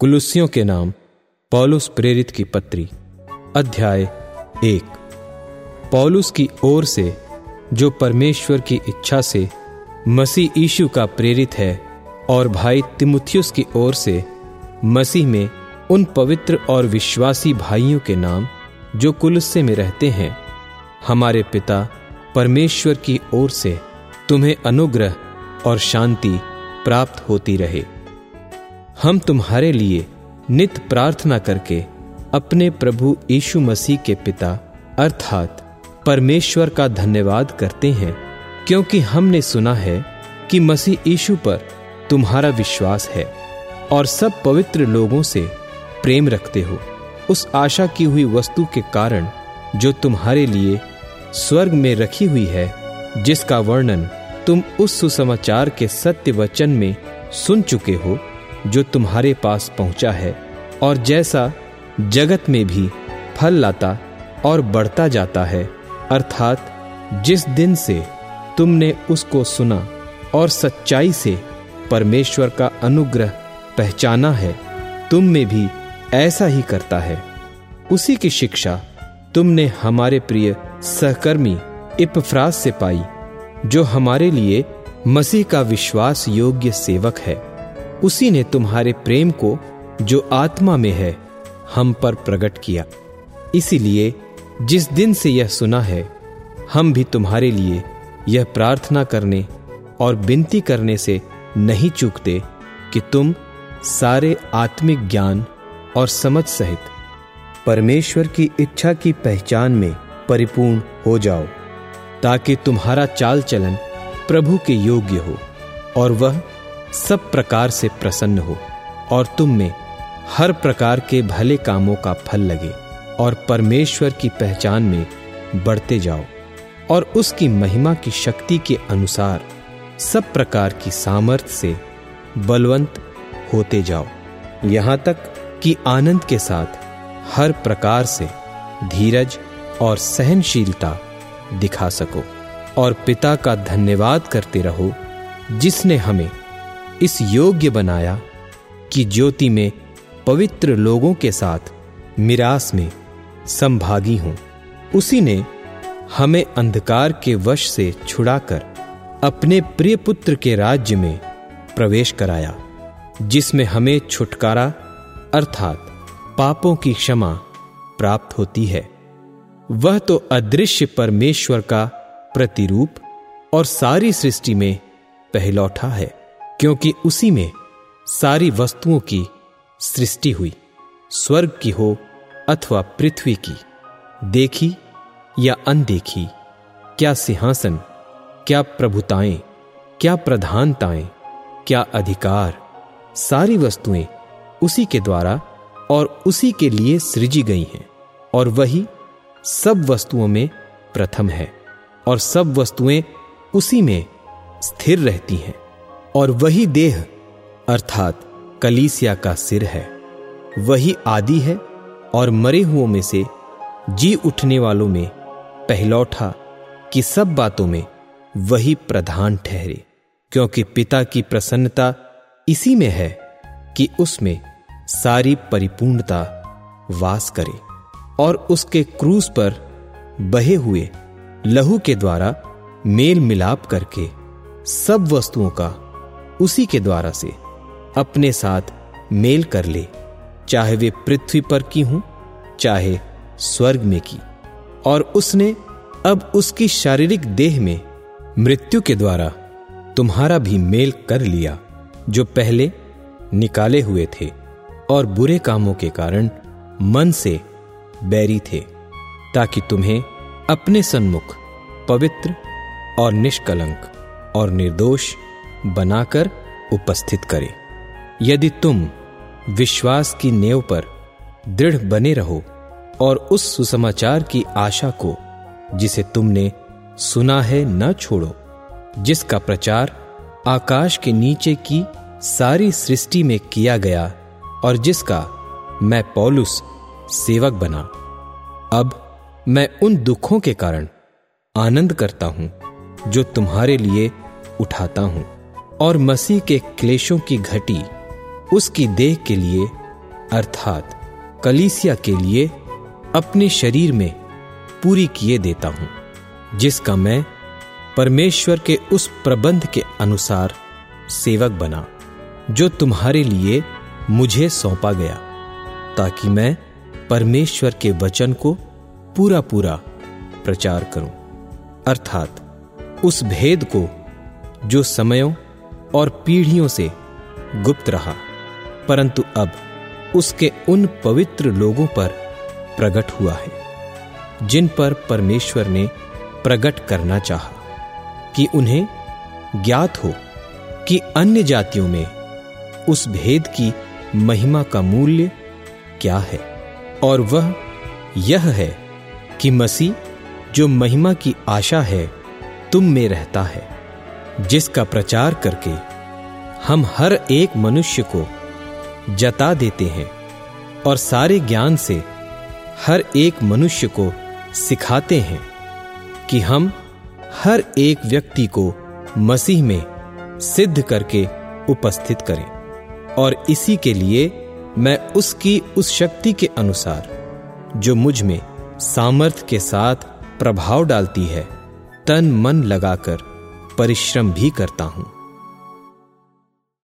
कुलुस्सियों के नाम पौलुस प्रेरित की पत्री, अध्याय 1। पौलुस की ओर से, जो परमेश्वर की इच्छा से मसीह यीशु का प्रेरित है, और भाई तीमुथियुस की ओर से मसीह में उन पवित्र और विश्वासी भाइयों के नाम जो कुलुस्से में रहते हैं, हमारे पिता परमेश्वर की ओर से तुम्हें अनुग्रह और शांति प्राप्त होती रहे। हम तुम्हारे लिए नित प्रार्थना करके अपने प्रभु यीशु मसीह के पिता अर्थात परमेश्वर का धन्यवाद करते हैं, क्योंकि हमने सुना है कि मसीह यीशु पर तुम्हारा विश्वास है और सब पवित्र लोगों से प्रेम रखते हो, उस आशा की हुई वस्तु के कारण जो तुम्हारे लिए स्वर्ग में रखी हुई है, जिसका वर्णन तुम उस सुसमाचार के सत्य वचन में सुन चुके हो, जो तुम्हारे पास पहुंचा है और जैसा जगत में भी फल लाता और बढ़ता जाता है, अर्थात जिस दिन से तुमने उसको सुना और सच्चाई से परमेश्वर का अनुग्रह पहचाना है, तुम में भी ऐसा ही करता है। उसी की शिक्षा तुमने हमारे प्रिय सहकर्मी इपफ्रास से पाई, जो हमारे लिए मसीह का विश्वास योग्य सेवक है। उसी ने तुम्हारे प्रेम को, जो आत्मा में है, हम पर प्रकट किया। इसीलिए जिस दिन से यह सुना है, हम भी तुम्हारे लिए यह प्रार्थना करने और विनती करने से नहीं चूकते कि तुम सारे आत्मिक ज्ञान और समझ सहित परमेश्वर की इच्छा की पहचान में परिपूर्ण हो जाओ, ताकि तुम्हारा चाल चलन प्रभु के योग्य हो और वह सब प्रकार से प्रसन्न हो, और तुम में हर प्रकार के भले कामों का फल लगे और परमेश्वर की पहचान में बढ़ते जाओ, और उसकी महिमा की शक्ति के अनुसार सब प्रकार की सामर्थ से बलवंत होते जाओ, यहाँ तक कि आनंद के साथ हर प्रकार से धीरज और सहनशीलता दिखा सको, और पिता का धन्यवाद करते रहो, जिसने हमें इस योग्य बनाया कि ज्योति में पवित्र लोगों के साथ मिरास में संभागी हों। उसी ने हमें अंधकार के वश से छुड़ाकर अपने प्रिय पुत्र के राज्य में प्रवेश कराया, जिसमें हमें छुटकारा अर्थात पापों की क्षमा प्राप्त होती है। वह तो अदृश्य परमेश्वर का प्रतिरूप और सारी सृष्टि में पहलौठा है, क्योंकि उसी में सारी वस्तुओं की सृष्टि हुई, स्वर्ग की हो अथवा पृथ्वी की, देखी या अनदेखी, क्या सिंहासन, क्या प्रभुताएं, क्या प्रधानताएं, क्या अधिकार, सारी वस्तुएं उसी के द्वारा और उसी के लिए सृजी गई हैं, और वही सब वस्तुओं में प्रथम है, और सब वस्तुएं उसी में स्थिर रहती हैं, और वही देह अर्थात कलीसिया का सिर है। वही आदि है और मरे हुओं में से जी उठने वालों में पहलौठा, कि सब बातों में वही प्रधान ठहरे, क्योंकि पिता की प्रसन्नता इसी में है कि उसमें सारी परिपूर्णता वास करे, और उसके क्रूस पर बहे हुए लहू के द्वारा मेल मिलाप करके सब वस्तुओं का उसी के द्वारा से अपने साथ मेल कर ले, चाहे वे पृथ्वी पर की हों चाहे स्वर्ग में की। और उसने अब उसकी शारीरिक देह में मृत्यु के द्वारा तुम्हारा भी मेल कर लिया, जो पहले निकाले हुए थे और बुरे कामों के कारण मन से बैरी थे, ताकि तुम्हें अपने सन्मुख पवित्र और निष्कलंक और निर्दोष बनाकर उपस्थित करे। यदि तुम विश्वास की नेव पर दृढ़ बने रहो और उस सुसमाचार की आशा को, जिसे तुमने सुना है, न छोड़ो, जिसका प्रचार आकाश के नीचे की सारी सृष्टि में किया गया और जिसका मैं पौलुस सेवक बना। अब मैं उन दुखों के कारण आनंद करता हूं जो तुम्हारे लिए उठाता हूं, और मसीह के क्लेशों की घटी उसकी देह के लिए अर्थात कलीसिया के लिए अपने शरीर में पूरी किए देता हूं, जिसका मैं परमेश्वर के उस प्रबंध के अनुसार सेवक बना जो तुम्हारे लिए मुझे सौंपा गया, ताकि मैं परमेश्वर के वचन को पूरा पूरा प्रचार करूं, अर्थात उस भेद को जो समयों और पीढ़ियों से गुप्त रहा, परंतु अब उसके उन पवित्र लोगों पर प्रकट हुआ है, जिन पर परमेश्वर ने प्रकट करना चाहा, कि उन्हें ज्ञात हो कि अन्य जातियों में उस भेद की महिमा का मूल्य क्या है, और वह यह है कि मसीह जो महिमा की आशा है तुम में रहता है, जिसका प्रचार करके हम हर एक मनुष्य को जता देते हैं और सारे ज्ञान से हर एक मनुष्य को सिखाते हैं कि हम हर एक व्यक्ति को मसीह में सिद्ध करके उपस्थित करें। और इसी के लिए मैं उसकी उस शक्ति के अनुसार जो मुझ में सामर्थ्य के साथ प्रभाव डालती है, तन मन लगाकर परिश्रम भी करता हूं।